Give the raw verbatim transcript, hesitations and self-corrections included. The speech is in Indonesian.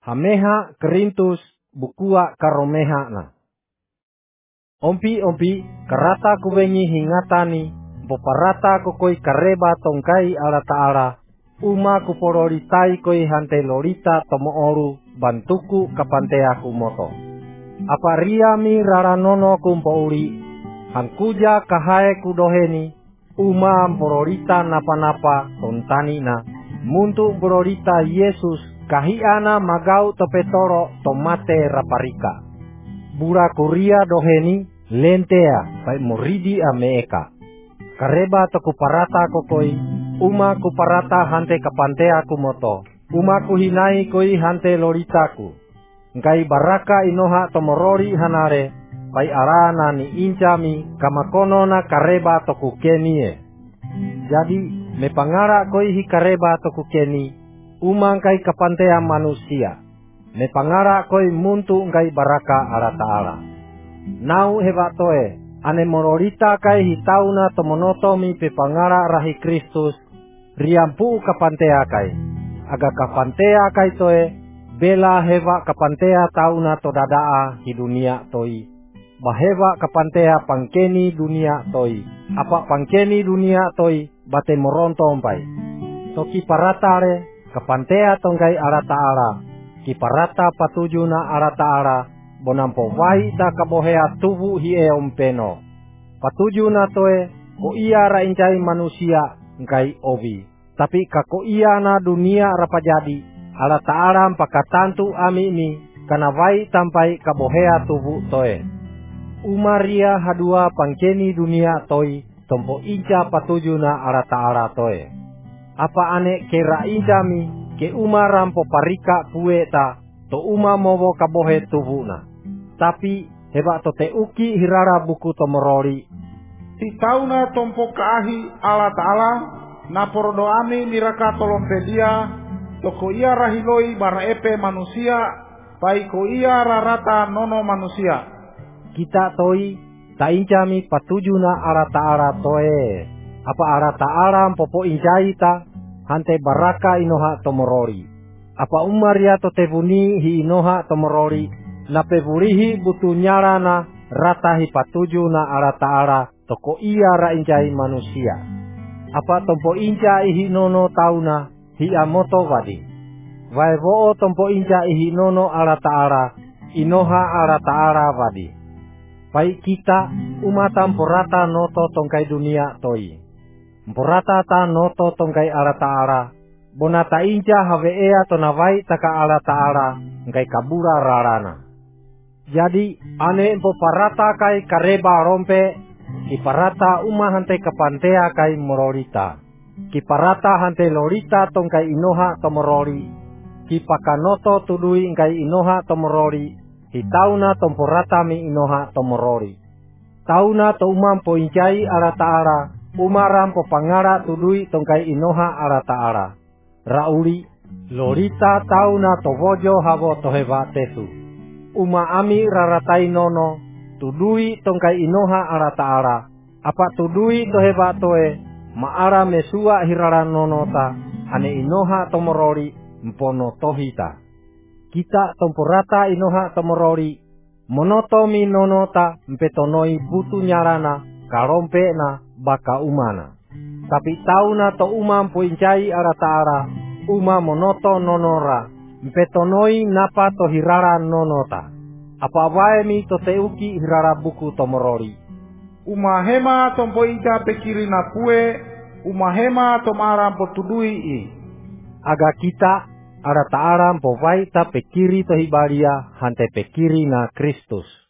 Hameha kerintus bukua karomeha na. Ompi-ompi karata kuwengi hingatani, poparata kokoi kareba tongkai ala ta'ala, uma kupororitai koi hante lorita tomooru bantuku kapantea kumoto. Apa riami raranono kumpouri, hangkuja kahae kudoheni, uma pororita napa-napa tontani na, muntu pororita Yesus kahiana magau topetoro tomate raparika. Bura kuria doheni lentea pai moridi ameeka. Kareba to kuparata kokoi, uma kuparata hante kapantea kumoto, uma kuhinai koi hante loritaku. Ngai baraka inoha tomorori hanare, pai arana ni incami kamakono na kareba to kukenie. Jadi me pangara koi hi kareba to kukeni, uma ngai kapantea manusia. Me pangara koi muntu ngai baraka ala ta'ala. Nau heba toe, ane mororita kai hitauna tomonotomi pe pangara rahi Kristus, riampu kapantea kai. Aga kapantea kai toe, bela heba kapantea tauna todadaa hi dunia toi. Baheva kapantea pangkeni dunia toi. Apa pangkeni dunia toi, bate moronto ompai. Toki paratare, kapantea tongkai ala ta'ala. Kiparata patujuna ala ta'ala, bonampo wahi ta kabohea tubu hie ompeno. Patujuna toe, ko iya raincai manusia, ngai obi. Tapi kako iya na dunia rapajadi, ala ta'ala mpakatantu ami ini, kana wahi tampai kabohea tubu toe. Umaria hadua pangkeni dunia toi, tompo inca patujuna ala ta'ala toe. Apa ane kera incami, ke uma rampo parika pueta, to uma mowo kabohe tubuna. Tapi heba to te uki hirara buku tomorori. Titauna tompo kaahi ala ta'ala, na porodoami miraka tolompedia, toko ia rahiloi baraepe manusia, pai ko ia rarata nono manusia. Kita toi, ta incami patujuna ala ta'ala toe. Apa ala ta'ala popo incai ta, hante baraka inoha tomorori. Apa umaria to tebuni hi inoha tomorori, na peburihi butu nyarana rata hi patujuna ala ta'ala, toko iya ra incai manusia. Apa tompo inca ihi nono tauna hi amoto wadi. Vaevo tompo inca ihi nono ala ta'ala, inoha ala ta'ala wadi. Pai kita umatam porata noto tongkai dunia toi. Mporata ta noto tongkai ala ta'ala, bonata inca haweea tonawai taka ala ta'ala, ngai kabura rarana. Jadi ane empo parata kai kareba rompe, kiparata uma hante kapantea kai mororita. Kiparata hante lorita tongkai inoha tomorori, kipakanoto tudui ngai inoha tomorori, hitauna tomporata mi inoha tomorori. Tauna to umam poincai ala ta'ala, umaram po pangara tudui tongkai inoha ala ta'ala. Rauli, lorita tauna towojo habo toheba tesu. Uma ami raratai nono, tudui tongkai inoha ala ta'ala. Apa tudui toheba toe, maara mesua hirara nonota, ane inoha tomorori, mpono tohita. Kita tomporata inoha tomorori, monotomi nonota, mpetonoi butu nyarana, karompe na, baka umana. Tapi tauna to umam poincai ala ta'ala, uma monoto nonora, mpetonoi napa to hirara nonota. Apa wae mi to teuki hirara buku tomorori. Uma hema tompo inca pekiri na pue, uma hema tomara potudui i. Aga kita ala ta'ala po vai ta pekiri to hibaria hante pekiri na Kristus.